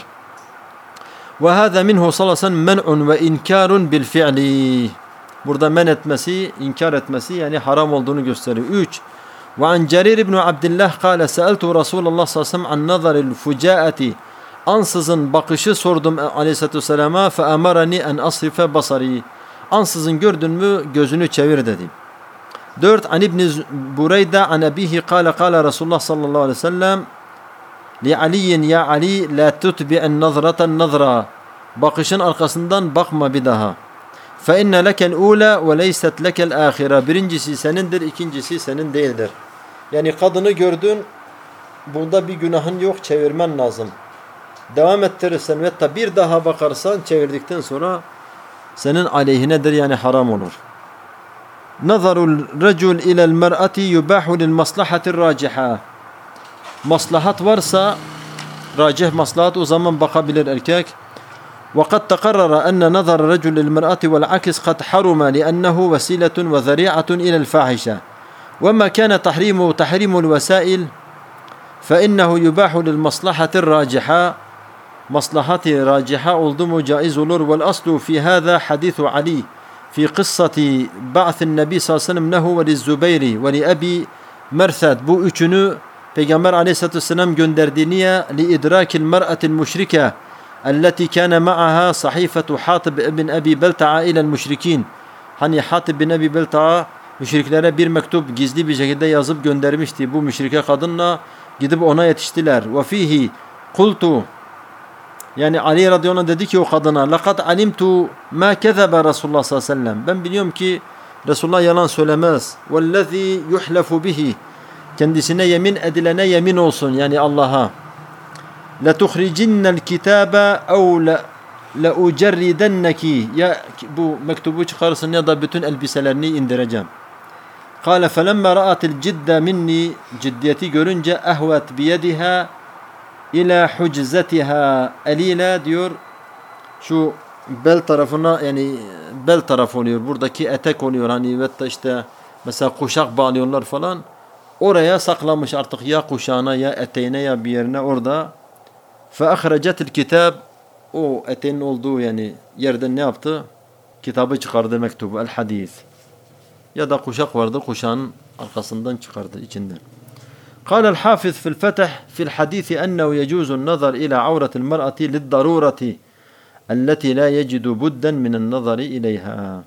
Ve hâzâ minhu sallallahu aleyhi ve sellem men'un ve inkarun bil fi'li. Burada men etmesi, inkar etmesi yani haram olduğunu gösteriyor. Üç. Ve an Cerir ibn Abdullah kâle seeltu Resulullah sallallahu aleyhi ve sellem an nazaril fucaati. Ansızın bakışı sordum aleyhissalatü vesselama fe emarani en asrife basari. Ansızın gördün mü gözünü çevir dedi. Dört. An İbn Bureyde an abihi kâle kâle Resulullah sallallahu aleyhi ve sellem li Aliyin ya Ali la tutbi'en nazratan nazra. Bakışın arkasından bakma bir daha. Fe inne lekel ula ve leyset lekel ahire. Birincisi senindir, ikincisi senin değildir. Yani kadını gördün, bunda bir günahın yok, çevirmen lazım. Devam ettirirsen ve da bir daha bakarsan çevirdikten sonra senin aleyhinedir yani haram olur. Nazarul recul ilel mer'ati yubahu lil maslahatir raciha. Maslahat varsa racih maslahat o zaman bakabilir erkek. وقد تقرر أن نظر الرجل للمرأة والعكس قد حرم لأنه وسيلة وذريعة إلى الفاحشة. وما كان تحريمه تحريم الوسائل فإنه يباح للمصلحة الراجحة. مصلحة راجحة oldu جائز olur. والأصل في هذا حديث علي في قصة بعث النبي صلى الله عليه وسلم له وللزبير ولأبي مرثد. Bu üçünü Peygamber aleyhissalatü vesselam gönderdiğine li idrakil mer'atil müşrike elleti kâne ma'aha sahifetu Hatib ibn Abi Belta'a ilel müşrikin. Hani Hatib bin Abi Belta'a müşriklere bir mektup gizli bir şekilde yazıp göndermişti. Bu müşrike kadınla gidip ona yetiştiler. Ve fihi kultu. Yani Ali radıyallahu anh dedi ki o kadına laqad alimtu ma kezebe Resulullah sallallahu aleyhi ve sellem. Ben biliyorum ki Resulullah yalan söylemez. Vellezî yuhlafu bihi. Kendisine yemin edilene yemin olsun yani Allah'a. La tuhrijinnel kitabe ev la ucerridenneki. Ya bu mektubu çıkarırsın ya da bütün elbiselerini indireceğim. Kâle felemme ra'atil cidde minni. Ciddiyeti görünce ehvet biyediha ila huczetiha. Eliyle diyor şu bel tarafına yani bel tarafı oluyor. Buradaki etek oluyor hani ve işte mesela kuşak bağlıyorlar falan. oraya saklamış artık ya kuşağına ya eteğine ya bir yerine orada. فَاَخْرَجَتِ الْكِتَابِ O eteğin olduğu yani yerden ne yaptı? Kitabı çıkardı, mektubu, el-hadis. Ya da kuşak vardı, kuşağın arkasından çıkardı, içinden. قال الحافظ في الفتح في الحديث أنه يجوز النظر إلى عورة المرأة للضرورة التي لا يجد بدا من النظر إليها.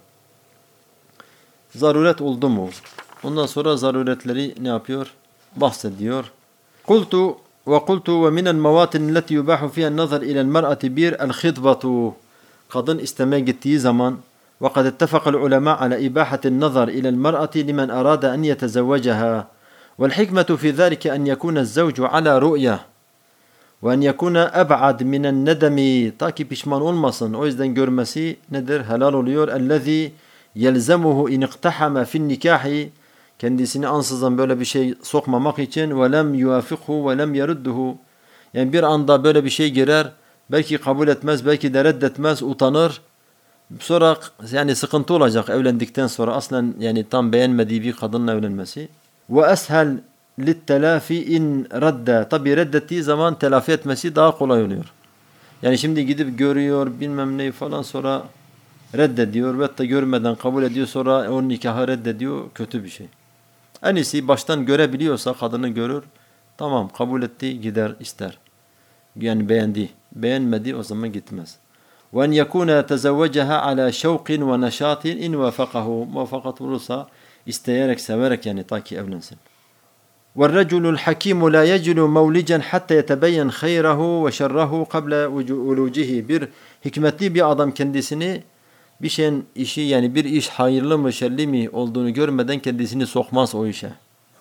Zaruret oldu mu? Ondan sonra zaruretleri ne yapıyor? Bahsediyor. قلت وقلت ومن المواطن التي يباح فيها النظر إلى المرأة bir الخطبة. Kadın istemeye gittiği zaman وقد اتفق العلماء على إباحة النظر إلى المرأة لمن أراد أن يتزوجها. والحكمة في ذلك أن يكون الزوج على رؤية وأن يكون أبعد من الندم ta ki pişman olmasın. O yüzden görmesi nedir? Helal oluyor. الذي يلزمه إن اقتحم في النكاح kendisini ansızın böyle bir şey sokmamak için وَلَمْ يُوَافِقْهُ وَلَمْ يَرُدُّهُ yani bir anda böyle bir şey girer, belki kabul etmez, belki de reddetmez, utanır. Sonra yani sıkıntı olacak evlendikten sonra aslen yani tam beğenmediği bir kadınla evlenmesi. وَأَسْهَلْ لِلْتَلَافِ in radda. Tabi reddettiği zaman telafi etmesi daha kolay oluyor. Yani şimdi gidip görüyor bilmem neyi falan sonra reddediyor ve da görmeden kabul ediyor sonra o nikahı reddediyor, kötü bir şey. En iyisi baştan görebiliyorsa kadını görür, tamam kabul etti gider ister. Yani beğendi. Beğenmedi o zaman gitmez. وَاَنْ يَكُونَ تَزَوَّجَهَا عَلَى شَوْقٍ وَنَشَاطٍ اِنْ وَافَقَهُ Muvaffakat olursa isteyerek, severek yani ta ki evlensin. وَالرَّجُلُ الْحَكِيمُ لَا يَجْلُ مَوْلِجًا حَتَّى يَتَبَيَّنْ خَيْرَهُ وَشَرَّهُ قَبْلَ وُلُوجِهِ Bir hikmetli bir adam kendisini bir şeyin işi yani bir iş hayırlı mı şerli mi olduğunu görmeden kendisini sokmaz o işe.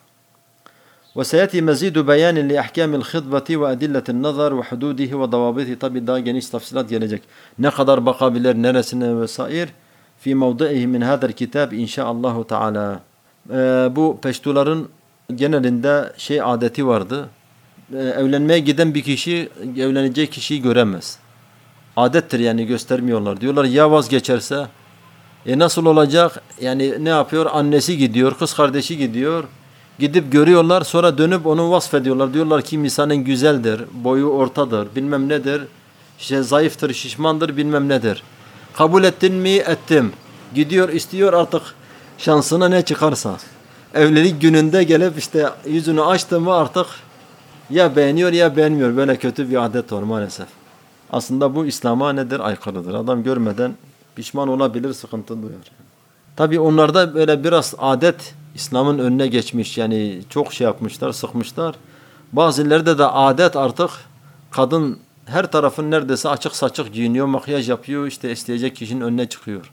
وَسَيَتِي مَزِيدُ بَيَانٍ لِأَحْكَامِ الْخِطْبَةِ وَأَدِلَّةِ النَّظَرِ وَحُدُودِهِ وَضَوَابِطِهِ Tabi daha geniş tafsilat gelecek. Ne kadar bakabilir, neresine vesaire. Fi mevdi'ihi min hadal kitab inşaallahu teala. Bu peştuların genelinde şey adeti vardı. Ee, evlenmeye giden bir kişi evlenecek kişiyi göremez. Adettir yani göstermiyorlar. Diyorlar ya vazgeçerse e nasıl olacak? Yani ne yapıyor? Annesi gidiyor, kız kardeşi gidiyor. Gidip görüyorlar sonra dönüp onu vasfediyorlar. Diyorlar ki insanın güzeldir, boyu ortadır, bilmem nedir. İşte zayıftır, şişmandır, bilmem nedir. Kabul ettin mi? Ettim. Gidiyor istiyor artık şansına ne çıkarsa. Evlilik gününde gelip işte yüzünü açtı mı artık ya beğeniyor ya beğenmiyor. Böyle kötü bir adet var maalesef. Aslında bu İslam'a nedir? Aykırıdır. Adam görmeden pişman olabilir, sıkıntı duyar. Tabi onlarda böyle biraz adet İslam'ın önüne geçmiş. Yani çok şey yapmışlar, sıkmışlar. Bazıları da adet artık kadın her tarafın neredeyse açık saçık giyiniyor, makyaj yapıyor, işte isteyecek kişinin önüne çıkıyor.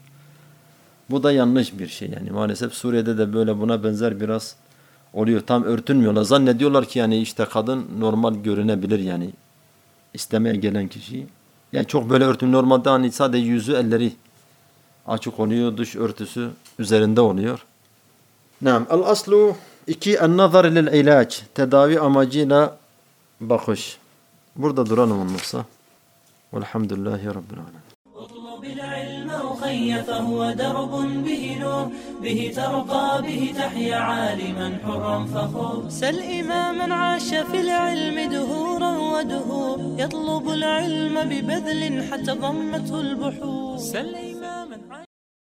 Bu da yanlış bir şey yani. Maalesef Suriye'de de böyle buna benzer biraz oluyor. Tam örtünmüyorlar. Zannediyorlar ki yani işte kadın normal görünebilir yani. İstemeye gelen kişi. Yani çok böyle örtün normalde hani sadece yüzü, elleri açık oluyor. Dış örtüsü üzerinde oluyor. Naam. El-aslu iki en-nazar lil-ilaç. Tedavi amacıyla bakış. Burada duralım olmazsa. Velhamdülillahi Rabbil alemin. اطلب العلم أخي فهو درب به نور به ترقى به تحيا عالما حرا فخور سل إماما عاش في العلم دهورا ودهور يطلب العلم ببذل حتى ضمته البحور سل إماما